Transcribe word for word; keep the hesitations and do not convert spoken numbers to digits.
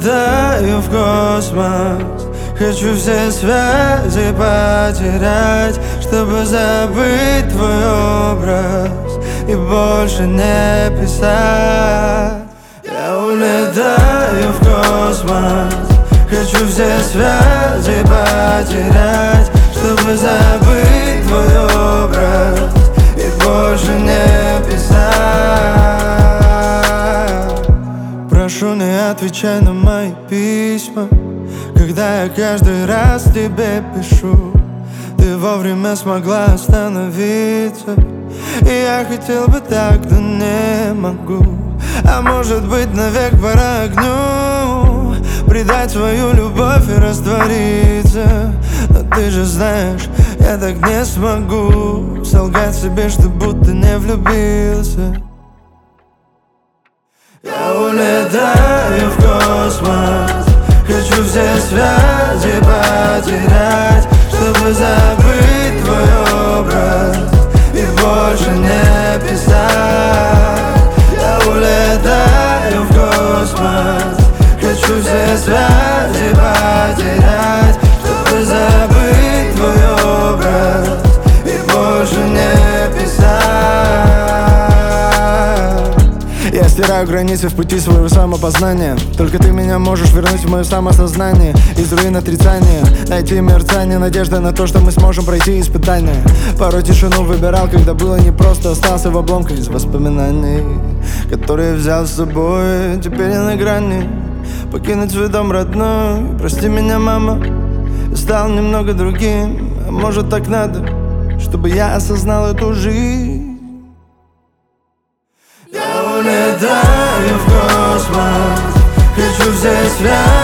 улетаю в космос. Хочу все связи потерять, чтобы забыть твой образ и больше не писать. Я улетаю в космос. Хочу все связи потерять, чтобы забыть твой образ и больше не писать. Прошу, не отвечай на мои письма, когда я каждый раз тебе пишу. Ты вовремя смогла остановиться, и я хотел бы так, да не могу. А может быть, навек пора огню предать свою любовь и раствориться. Но ты же знаешь, я так не смогу солгать себе, что будто не влюбился. Я улетаю в космос. Хочу все связи потерять, чтобы забыть твой образ и больше не писать. Я улетаю в космос. Хочу все связи потерять, чтобы забыть твой образ и больше не писать. Я стираю границы в пути своего самопознания. Только ты меня можешь вернуть в мое самосознание. Из руин отрицания найти мерцание, надежда на то, что мы сможем пройти испытания. Порой тишину выбирал, когда было непросто. Остался в обломках из воспоминаний, которые взял с собой. Теперь я на грани покинуть свой дом родной. Прости меня, мама, я стал немного другим. А может, так надо, чтобы я осознал эту жизнь. Я улетаю в космос. Хочу все связи